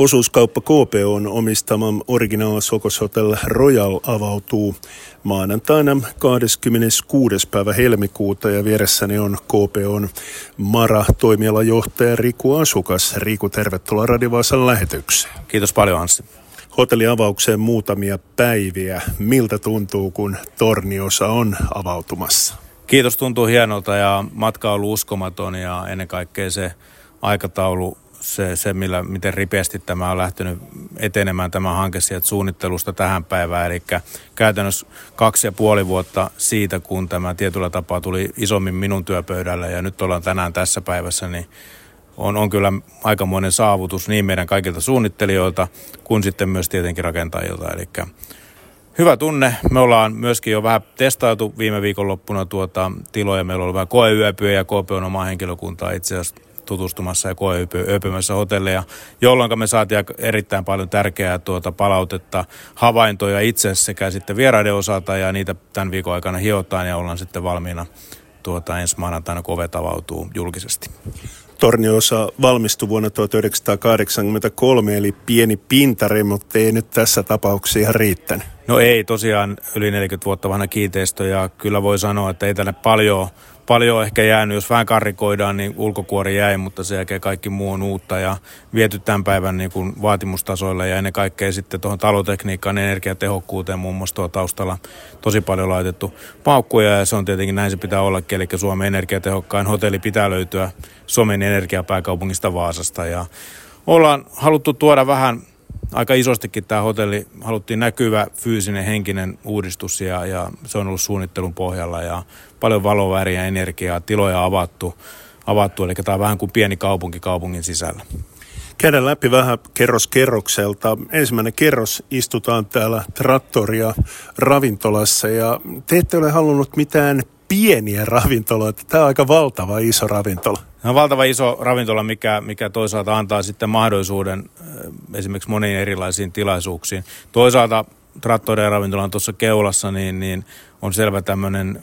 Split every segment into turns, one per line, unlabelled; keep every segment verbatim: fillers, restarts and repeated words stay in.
Osuuskauppa K P O:n omistama Original Sokos Hotel Royal avautuu maanantaina kahdeskymmeneskuudes päivä helmikuuta ja vieressäni on K P O:n Mara-toimialajohtaja Riku Asukas. Riku, tervetuloa Radio Vaasan lähetykseen.
Kiitos paljon, Anssi.
Hotelliavaukseen muutamia päiviä. Miltä tuntuu, kun torniosa on avautumassa?
Kiitos, tuntuu hienolta ja matka on ollut uskomaton ja ennen kaikkea se aikataulu, se, se millä, miten ripeästi tämä on lähtenyt etenemään tämä hanke sieltä suunnittelusta tähän päivään. Eli käytännössä kaksi ja puoli vuotta siitä, kun tämä tietyllä tapaa tuli isommin minun työpöydälle ja nyt ollaan tänään tässä päivässä, niin on, on kyllä aikamoinen saavutus niin meidän kaikilta suunnittelijoilta kuin sitten myös tietenkin rakentajilta. Eli hyvä tunne. Me ollaan myöskin jo vähän testailtu viime viikonloppuna tuota tiloja. Meillä on ollut vähän koeyöpyjä ja K P O:n omaa henkilökuntaa itse asiassa tutustumassa ja koeyöpymässä hotelleja, jolloin me saatiin erittäin paljon tärkeää tuota palautetta, havaintoja itse sekä sitten vieraiden osalta ja niitä tämän viikon aikana hiotaan ja ollaan sitten valmiina tuota ensi maanantaina, kun ovet avautuu julkisesti.
Torniosa valmistui vuonna tuhatyhdeksänsataakahdeksankymmentäkolme, eli pieni pintaremontti ei nyt tässä tapauksessa ihan riittänyt.
No ei, tosiaan yli neljäkymmentä vuotta vanha kiinteistö ja kyllä voi sanoa, että ei tänne paljon, paljon ehkä jäänyt. Jos vähän karrikoidaan, niin ulkokuori jäi, mutta sen jälkeen kaikki muu on uutta ja viety tämän päivän niin kuin vaatimustasoille ja ennen kaikkea sitten tuohon talotekniikkaan, energiatehokkuuteen muun muassa tuolla taustalla tosi paljon laitettu paukkuja ja se on tietenkin näin se pitää ollakin, eli Suomen energiatehokkain hotelli pitää löytyä Suomen energiapääkaupungista Vaasasta ja ollaan haluttu tuoda vähän aika isostikin tämä hotelli, haluttiin näkyvä fyysinen henkinen uudistus ja, ja se on ollut suunnittelun pohjalla ja paljon valoväriä, energiaa, tiloja avattu, avattu, eli tämä on vähän kuin pieni kaupunki kaupungin sisällä.
Käydään läpi vähän kerros kerrokselta. Ensimmäinen kerros, istutaan täällä Trattoria ravintolassa ja te ette ole halunnut mitään pieniä ravintoloita. Tämä on aika valtava iso ravintola.
Tämä on valtava iso ravintola, mikä, mikä toisaalta antaa sitten mahdollisuuden esimerkiksi moniin erilaisiin tilaisuuksiin. Toisaalta Trattoria ravintolan tuossa keulassa niin, niin on selvä tämmöinen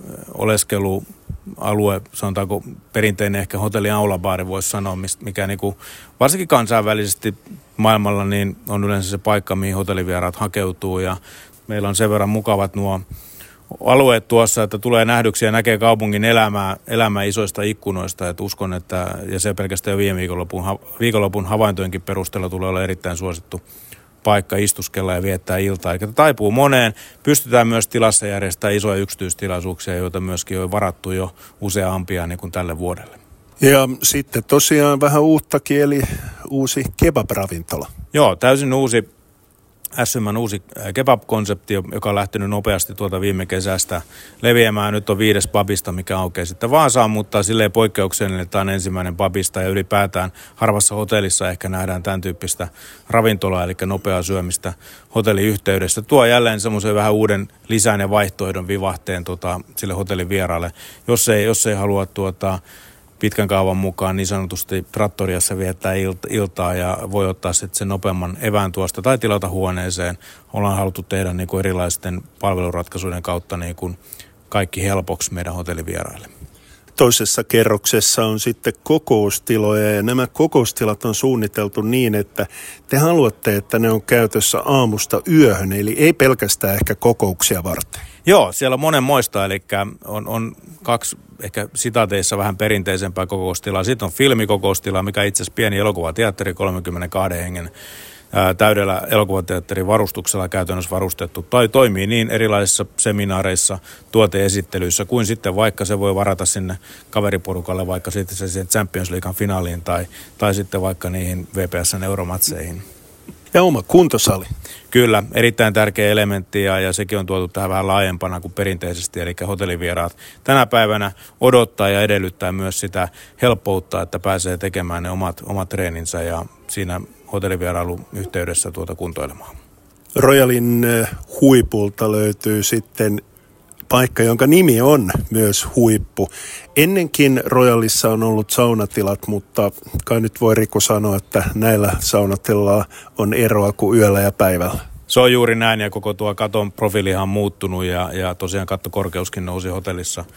oleskelualue, sanotaanko perinteinen ehkä hotellin aulabaari voisi sanoa, mikä niin kuin, varsinkin kansainvälisesti maailmalla niin on yleensä se paikka, mihin hotellivieraat hakeutuu ja meillä on sen verran mukavat nuo alueet tuossa, että tulee nähdyksiä ja näkee kaupungin elämää, elämää isoista ikkunoista. Että uskon, että ja se pelkästään viime viikonlopun, viikonlopun havaintojenkin perusteella tulee olla erittäin suosittu paikka istuskella ja viettää iltaa. Eli taipuu moneen. Pystytään myös tilassa järjestämään isoja yksityistilaisuuksia, joita myöskin on varattu jo useampia niin kuin tälle vuodelle.
Ja sitten tosiaan vähän uuttakin, eli uusi kebab-ravintola.
Joo, täysin uusi. S M:n uusi kebab-konsepti, joka on lähtenyt nopeasti tuolta viime kesästä leviämään. Nyt on viides pubista, mikä aukeaa sitten Vaasaan, mutta silleen poikkeuksellinen, että tämä on ensimmäinen pubista ja ylipäätään harvassa hotellissa ehkä nähdään tämän tyyppistä ravintolaa, eli nopeaa syömistä hotelliyhteydessä. Tuo jälleen semmoisen vähän uuden lisän ja vaihtoehdon vivahteen tota, sille hotellin vieraalle, jos ei, jos ei halua tuota, pitkän kaavan mukaan niin sanotusti Trattoriassa viettää iltaa ja voi ottaa sitten sen nopeamman evään tuosta tai tilata huoneeseen. Ollaan haluttu tehdä niin kuin erilaisten palveluratkaisuiden kautta niin kuin kaikki helpoksi meidän hotellivieraille.
Toisessa kerroksessa on sitten kokoustiloja ja nämä kokoustilat on suunniteltu niin, että te haluatte, että ne on käytössä aamusta yöhön, eli ei pelkästään ehkä kokouksia varten.
Joo, siellä on monenmoista, eli on, on kaksi ehkä sitaateissa vähän perinteisempää kokoustilaa. Sitten on filmikokoustila, mikä itse asiassa pieni elokuvateatteri, kolmenkymmenenkahden hengen ää, täydellä elokuvateatterin varustuksella käytännössä varustettu. Tai toimii niin erilaisissa seminaareissa, tuoteesittelyissä, kuin sitten vaikka se voi varata sinne kaveriporukalle, vaikka sitten se siihen Champions Leaguean finaaliin tai, tai sitten vaikka niihin V P S:n euromatseihin.
Ja oma kuntosali.
Kyllä, erittäin tärkeä elementti ja, ja sekin on tuotu tähän vähän laajempana kuin perinteisesti, eli hotellivieraat tänä päivänä odottaa ja edellyttää myös sitä helppoutta, että pääsee tekemään ne omat, omat treeninsä ja siinä hotellivierailun yhteydessä tuota kuntoilemaan.
Royalin huipulta löytyy sitten paikka, jonka nimi on myös huippu. Ennenkin Royalissa on ollut saunatilat, mutta kai nyt voi Riku sanoa, että näillä saunatilalla on eroa kuin yöllä ja päivällä.
Se on juuri näin ja koko tuo katon profiilihan on muuttunut ja, ja tosiaan kattokorkeuskin nousi hotellissa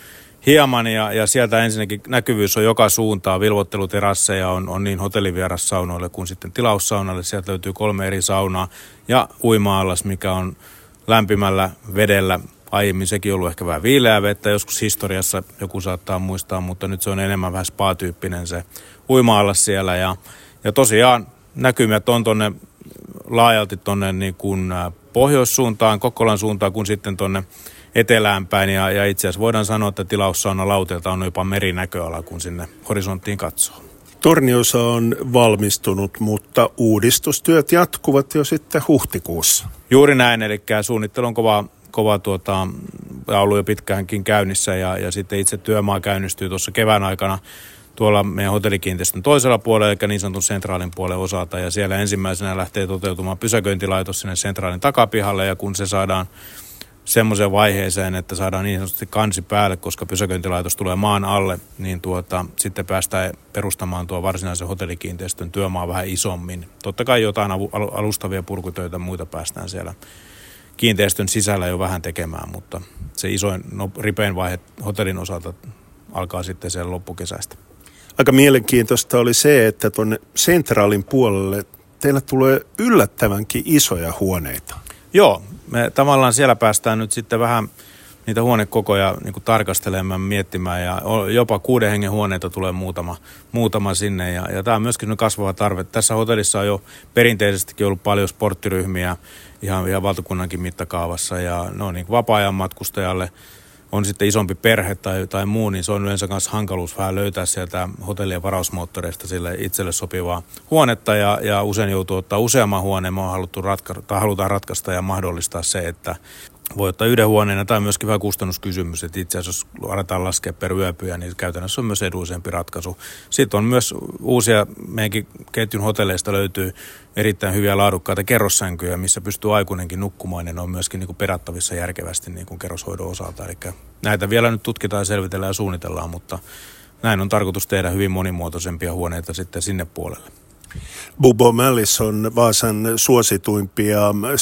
hieman ja, ja sieltä ensinnäkin näkyvyys on joka suuntaan. Vilvotteluterasseja on, on niin hotellivieраssaunoille kuin sitten tilaussaunalle. Sieltä löytyy kolme eri saunaa ja uima-allas, mikä on lämpimällä vedellä. Aiemmin sekin on ollut ehkä vähän viileää vettä, joskus historiassa joku saattaa muistaa, mutta nyt se on enemmän vähän spa-tyyppinen se uima-allas siellä. Ja, ja tosiaan näkymät on tuonne laajalti tuonne niin kuin pohjoissuuntaan, Kokkolan suuntaan, kuin sitten tuonne etelään päin. Ja, ja itse asiassa voidaan sanoa, että tilaussauna lauteelta on jopa merinäköala, kun sinne horisonttiin katsoo.
Torniosa on valmistunut, mutta uudistustyöt jatkuvat jo sitten huhtikuussa.
Juuri näin, eli suunnittelu on kova, kova tuota, ollut jo pitkäänkin käynnissä ja, ja sitten itse työmaa käynnistyy tuossa kevään aikana tuolla meidän hotellikiinteistön toisella puolella, eli niin sanotun sentraalin puolen osalta, ja siellä ensimmäisenä lähtee toteutumaan pysäköintilaitos sinne sentraalin takapihalle, ja kun se saadaan semmoiseen vaiheeseen, että saadaan niin sanotusti kansi päälle, koska pysäköintilaitos tulee maan alle, niin tuota, sitten päästään perustamaan tuo varsinaisen hotellikiinteistön työmaa vähän isommin. Totta kai jotain alustavia purkutöitä muita päästään siellä kiinteistön sisällä jo vähän tekemään, mutta se isoin no, ripein vaihe hotellin osalta alkaa sitten siellä loppukesästä.
Aika mielenkiintoista oli se, että tuonne sentraalin puolelle teillä tulee yllättävänkin isoja huoneita.
Joo, me tavallaan siellä päästään nyt sitten vähän niitä huonekokoja niin kuin tarkastelemaan, miettimään, ja jopa kuuden hengen huoneita tulee muutama, muutama sinne, ja, ja tämä on myöskin kasvava tarve. Tässä hotellissa on jo perinteisestikin ollut paljon sporttiryhmiä ihan, ihan valtakunnankin mittakaavassa, ja no niin vapaa-ajan matkustajalle on sitten isompi perhe tai, tai muu, niin se on yleensä myös hankaluus vähän löytää sieltä hotellien varausmoottoreista sille itselle sopivaa huonetta, ja, ja usein joutuu ottaa useamman huoneen. Me on haluttu ratka- tai halutaan ratkaista ja mahdollistaa se, että voi ottaa yhden huoneen, ja tämä on myöskin vähän kustannuskysymys, että itse asiassa jos aletaan laskea per yöpyjä, niin käytännössä on myös edullisempi ratkaisu. Sitten on myös uusia, meidänkin ketjun hotelleista löytyy erittäin hyviä laadukkaita kerrossänkyjä, missä pystyy aikuinenkin nukkumaan, ja ne on myöskin niin kuin perattavissa järkevästi niin kuin kerroshoidon osalta. Eli näitä vielä nyt tutkitaan, selvitellään ja suunnitellaan, mutta näin on tarkoitus tehdä hyvin monimuotoisempia huoneita sitten sinne puolelle.
Bubbo Mällis on Vaasan suosituimpia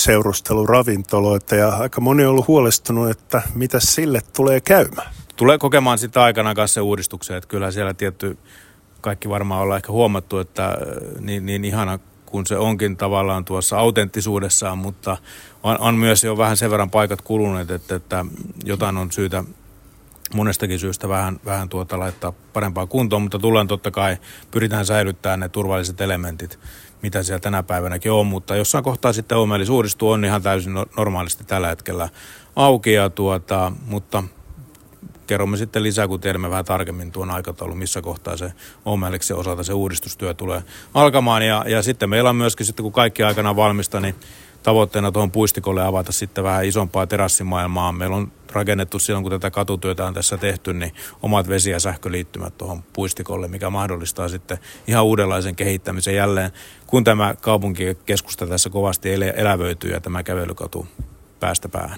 seurusteluravintoloita, ja aika moni on ollut huolestunut, että mitä sille tulee käymään.
Tulee kokemaan sitä aikana kanssa se uudistuksen, että kyllä siellä tietty kaikki varmaan ollaan ehkä huomattu, että niin, niin ihana kun se onkin tavallaan tuossa autenttisuudessaan, mutta on, on myös jo vähän sen verran paikat kuluneet, että, että jotain on syytä monestakin syystä vähän, vähän tuota laittaa parempaa kuntoon, mutta tullaan totta kai, pyritään säilyttämään ne turvalliset elementit, mitä siellä tänä päivänäkin on, mutta jossain kohtaa sitten Oomelis uudistuu, on ihan täysin normaalisti tällä hetkellä auki, ja tuota, mutta kerromme sitten lisää, kun tiedämme vähän tarkemmin tuon aikataulun, missä kohtaa se Oomeliksen osalta se uudistustyö tulee alkamaan, ja, ja sitten meillä on myöskin sitten, kun kaikki aikana valmista, niin tavoitteena tuohon puistikolle avata sitten vähän isompaa terassimaailmaa. Meillä on rakennettu silloin, kun tätä katutyötä on tässä tehty, niin omat vesi- ja sähköliittymät tuohon puistikolle, mikä mahdollistaa sitten ihan uudenlaisen kehittämisen jälleen, kun tämä kaupunkikeskusta tässä kovasti elävöityy ja tämä kävelykatu päästä päähän.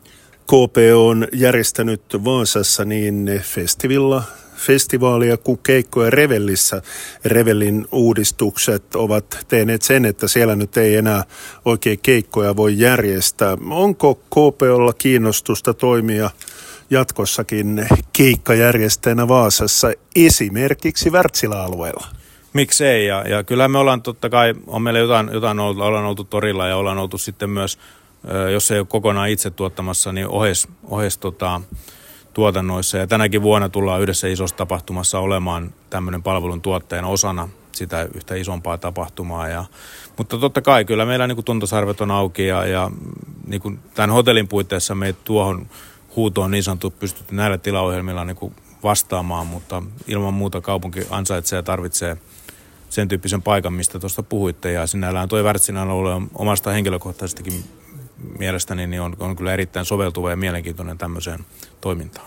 K P on järjestänyt Vaasassa niin festivilla, festivaalia kuin keikkoja Revellissä. Revellin uudistukset ovat tehneet sen, että siellä nyt ei enää oikein keikkoja voi järjestää. Onko K P:lla kiinnostusta toimia jatkossakin keikkajärjestäjänä Vaasassa, esimerkiksi Wärtsilä-alueella?
Miksei, ja, ja kyllä me ollaan totta kai, on meillä jotain, jotain ollut, ollaan oltu torilla ja ollaan oltu sitten myös, jos ei ole kokonaan itse tuottamassa, niin ohes, ohes tota, tuotannoissa. Ja tänäkin vuonna tullaan yhdessä isossa tapahtumassa olemaan tämmöinen palvelun tuottajana osana sitä yhtä isompaa tapahtumaa. Ja, mutta totta kai kyllä meillä niin kuin tuntosarvet on auki, ja, ja niin kuin tämän hotellin puitteissa me tuohon huutoon niin sanottu pystytty näillä tilaohjelmilla niin kuin vastaamaan, mutta ilman muuta kaupunki ansaitsee ja tarvitsee sen tyyppisen paikan, mistä tuosta puhuitte. Ja sinällään tuo Wärtsilän alue on omasta henkilökohtaisestikin mielestäni niin on, on kyllä erittäin soveltuva ja mielenkiintoinen tämmöiseen toimintaan.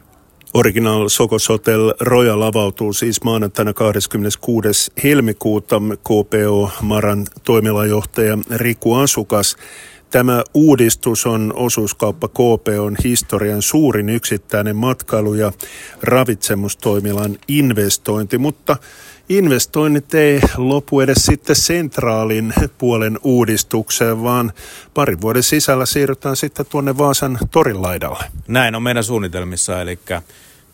Original Sokos Hotel Royal avautuu siis maanantaina kahdeskymmeneskuudes helmikuuta. K P O Maran toimialajohtaja Riku Asukas. Tämä uudistus on osuuskauppa K P O:n historian suurin yksittäinen matkailu- ja ravitsemustoimilan investointi, mutta investoinnit ei lopu edes sitten sentraalin puolen uudistukseen, vaan parin vuoden sisällä siirrytään sitten tuonne Vaasan torin laidalle.
Näin on meidän suunnitelmissa, eli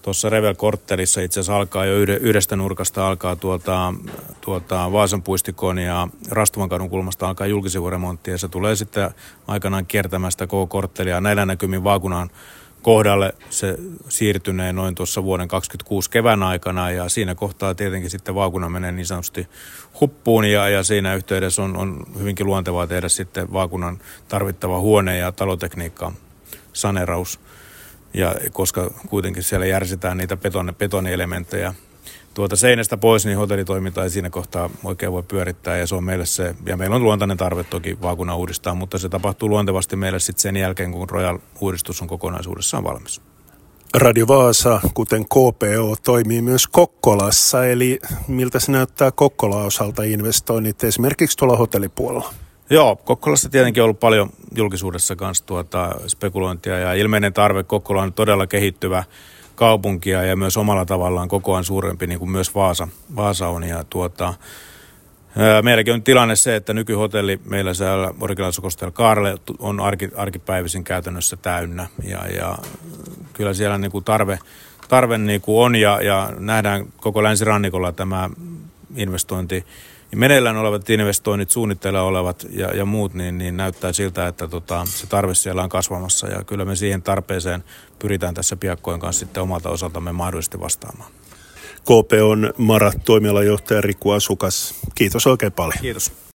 tuossa Revel-korttelissa itse asiassa alkaa jo yhdestä nurkasta, alkaa tuolta, tuolta Vaasan puistikon ja Rastuvankadun kulmasta alkaa julkisivuremontti ja se tulee sitten aikanaan kiertämään sitä koko korttelia. Näillä näkymin Vaakunan kohdalle se siirtynee noin tuossa vuoden kaksikymmentäkuusi kevään aikana ja siinä kohtaa tietenkin sitten Vaakuna menee niin sanotusti huppuun ja, ja siinä yhteydessä on, on hyvinkin luontevaa tehdä sitten Vaakunan tarvittava huone ja talotekniikka saneeraus. Ja koska kuitenkin siellä järsitään niitä betoni, betonielementtejä tuolta seinästä pois, niin hotellitoiminta ei siinä kohtaa oikein voi pyörittää ja se on meille se, ja meillä on luontainen tarve toki Vaakuna uudistaa, mutta se tapahtuu luontevasti meille sitten sen jälkeen, kun Royal-uudistus on kokonaisuudessaan valmis.
Radio Vaasa, kuten K P O, toimii myös Kokkolassa, eli miltä se näyttää Kokkolan osalta investoinnit esimerkiksi tuolla hotellipuolella?
Joo, Kokkolassa tietenkin on ollut paljon julkisuudessa kanssa tuota spekulointia ja ilmeinen tarve. Kokkola on todella kehittyvä kaupunkia ja myös omalla tavallaan koko ajan suurempi, niin kuin myös Vaasa, Vaasa on. Ja tuota, ää, meilläkin on tilanne se, että nykyhotelli meillä siellä Original Kaarle on arki, arkipäivisin käytännössä täynnä. Ja, ja kyllä siellä niin kuin tarve, tarve niin kuin on ja, ja nähdään koko länsirannikolla tämä investointi. Meneillään olevat investoinnit, suunnitteilla olevat ja, ja muut, niin, niin näyttää siltä, että tota, se tarve siellä on kasvamassa ja kyllä me siihen tarpeeseen pyritään tässä piakkojen kanssa sitten omalta osaltamme mahdollisesti vastaamaan.
K P O:n Mara-toimialajohtaja Riku Asukas, kiitos oikein paljon.
Kiitos.